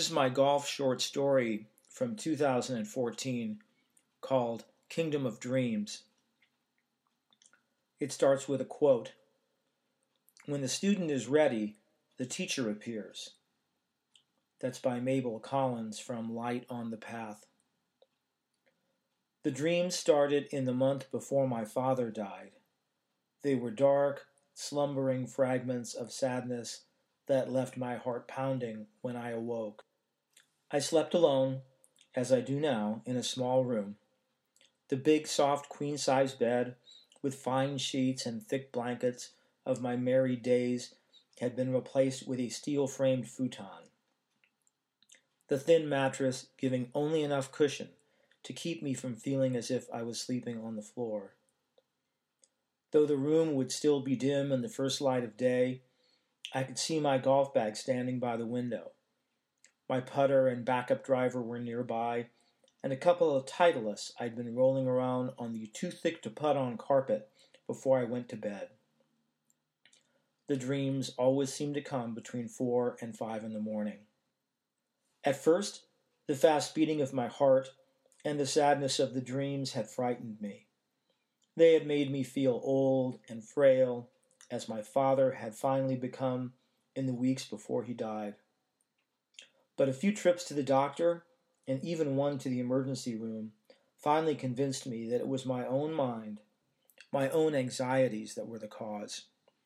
is my golf short story from 2014 called Kingdom of Dreams. It starts with a quote. When the student is ready, the teacher appears. That's by Mabel Collins from Light on the Path. The dreams started in the month before my father died. They were dark, slumbering fragments of sadness that left my heart pounding when I awoke. I slept alone, as I do now, in a small room. The big, soft, queen-size bed, with fine sheets and thick blankets of my married days, had been replaced with a steel-framed futon. The thin mattress giving only enough cushion to keep me from feeling as if I was sleeping on the floor. Though the room would still be dim in the first light of day, I could see my golf bag standing by the window. My putter and backup driver were nearby, and a couple of Titleists I'd been rolling around on the too-thick-to-putt-on carpet before I went to bed. The dreams always seemed to come between 4 and 5 in the morning. At first, the fast beating of my heart and the sadness of the dreams had frightened me. They had made me feel old and frail, as my father had finally become in the weeks before he died. But a few trips to the doctor, and even one to the emergency room, finally convinced me that it was my own mind, my own anxieties that were the cause.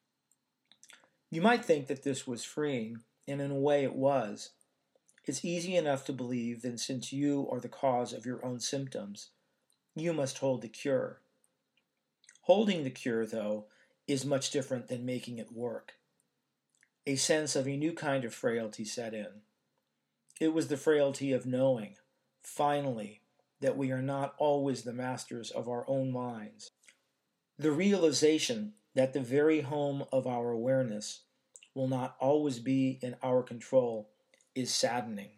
You might think that this was freeing, and in a way it was. It's easy enough to believe that since you are the cause of your own symptoms, you must hold the cure. Holding the cure, though, is much different than making it work. A sense of a new kind of frailty set in. It was the frailty of knowing, finally, that we are not always the masters of our own minds. The realization that the very home of our awareness will not always be in our control is saddening.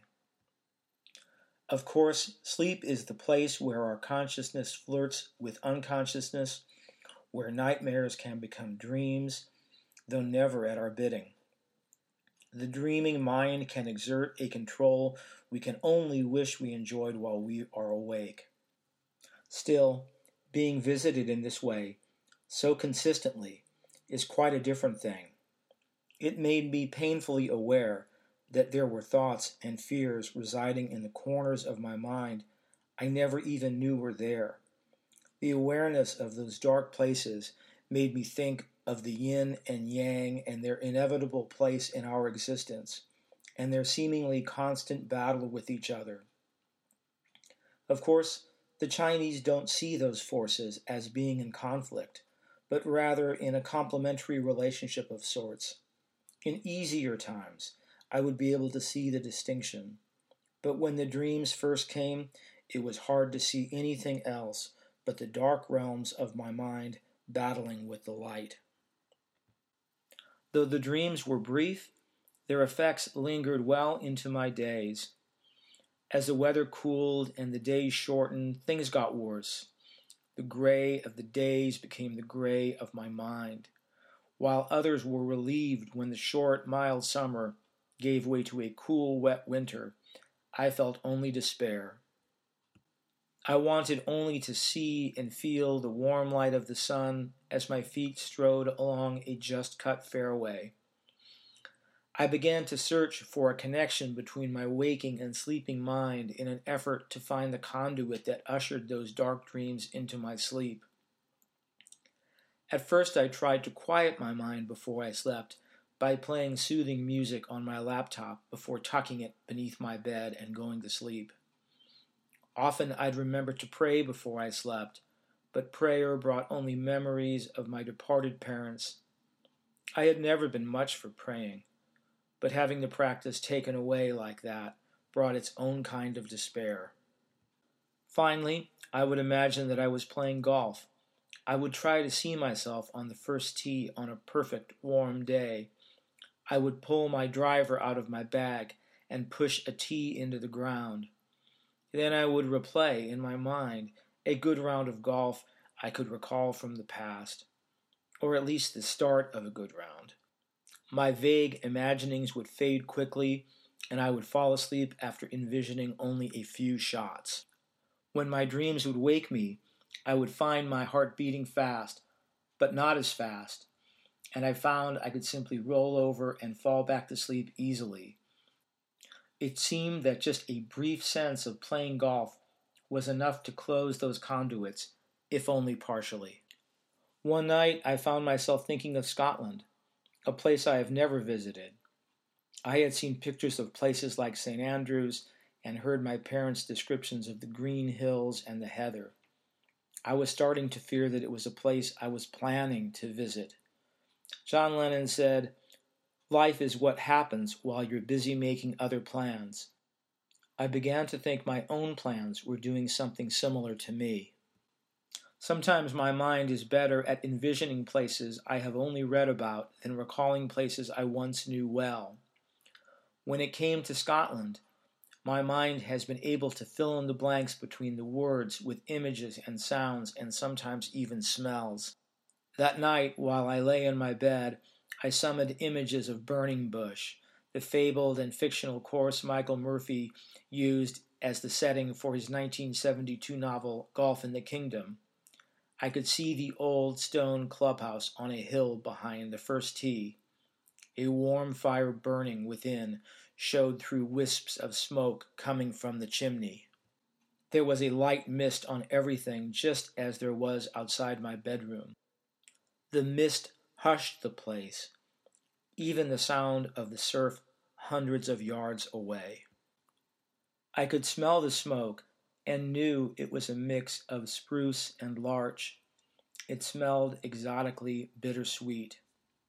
Of course, sleep is the place where our consciousness flirts with unconsciousness, where nightmares can become dreams, though never at our bidding. The dreaming mind can exert a control we can only wish we enjoyed while we are awake. Still, being visited in this way, so consistently, is quite a different thing. It made me painfully aware that there were thoughts and fears residing in the corners of my mind I never even knew were there. The awareness of those dark places made me think of the yin and yang and their inevitable place in our existence, and their seemingly constant battle with each other. Of course, the Chinese don't see those forces as being in conflict, but rather in a complementary relationship of sorts. In easier times, I would be able to see the distinction, but when the dreams first came, it was hard to see anything else but the dark realms of my mind battling with the light. Though the dreams were brief, their effects lingered well into my days. As the weather cooled and the days shortened, things got worse. The gray of the days became the gray of my mind, while others were relieved when the short, mild summer gave way to a cool, wet winter. I felt only despair. I wanted only to see and feel the warm light of the sun as my feet strode along a just-cut fairway. I began to search for a connection between my waking and sleeping mind in an effort to find the conduit that ushered those dark dreams into my sleep. At first I tried to quiet my mind before I slept by playing soothing music on my laptop before tucking it beneath my bed and going to sleep. Often I'd remember to pray before I slept, but prayer brought only memories of my departed parents. I had never been much for praying, but having the practice taken away like that brought its own kind of despair. Finally, I would imagine that I was playing golf. I would try to see myself on the first tee on a perfect, warm day. I would pull my driver out of my bag and push a tee into the ground. Then I would replay in my mind a good round of golf I could recall from the past, or at least the start of a good round. My vague imaginings would fade quickly and I would fall asleep after envisioning only a few shots. When my dreams would wake me, I would find my heart beating fast, but not as fast, and I found I could simply roll over and fall back to sleep easily. It seemed that just a brief sense of playing golf was enough to close those conduits, if only partially. One night I found myself thinking of Scotland, a place I have never visited. I had seen pictures of places like St. Andrews and heard my parents' descriptions of the green hills and the heather. I was starting to fear that it was a place I was planning to visit. John Lennon said, "Life is what happens while you're busy making other plans." I began to think my own plans were doing something similar to me. Sometimes my mind is better at envisioning places I have only read about than recalling places I once knew well. When it came to Scotland, my mind has been able to fill in the blanks between the words with images and sounds and sometimes even smells. That night, while I lay in my bed, I summoned images of Burning Bush, the fabled and fictional course Michael Murphy used as the setting for his 1972 novel Golf in the Kingdom. I could see the old stone clubhouse on a hill behind the first tee. A warm fire burning within showed through wisps of smoke coming from the chimney. There was a light mist on everything, just as there was outside my bedroom. The mist hushed the place, even the sound of the surf hundreds of yards away. I could smell the smoke and knew it was a mix of spruce and larch. It smelled exotically bittersweet.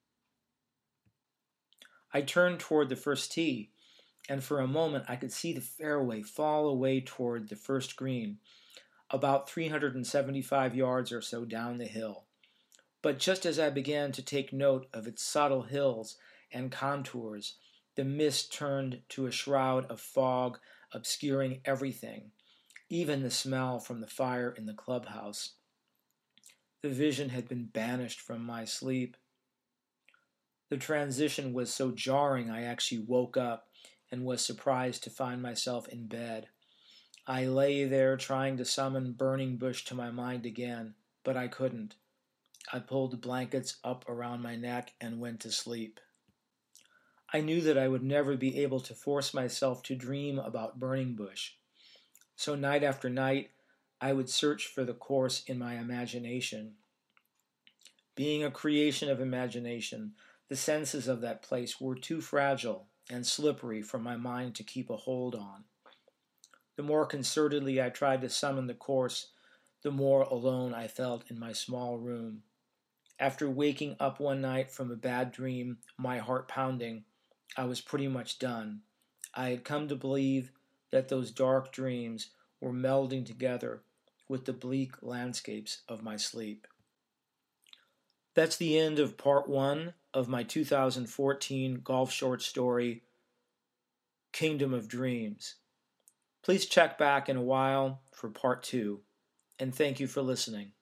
I turned toward the first tee, and for a moment I could see the fairway fall away toward the first green, about 375 yards or so down the hill. But just as I began to take note of its subtle hills and contours, the mist turned to a shroud of fog obscuring everything, even the smell from the fire in the clubhouse. The vision had been banished from my sleep. The transition was so jarring I actually woke up and was surprised to find myself in bed. I lay there trying to summon Burning Bush to my mind again, but I couldn't. I pulled the blankets up around my neck and went to sleep. I knew that I would never be able to force myself to dream about Burning Bush. So night after night, I would search for the course in my imagination. Being a creation of imagination, the senses of that place were too fragile and slippery for my mind to keep a hold on. The more concertedly I tried to summon the course, the more alone I felt in my small room. After waking up one night from a bad dream, my heart pounding, I was pretty much done. I had come to believe that those dark dreams were melding together with the bleak landscapes of my sleep. That's the end of part 1 of my 2014 golf short story, Kingdom of Dreams. Please check back in a while for part 2, and thank you for listening.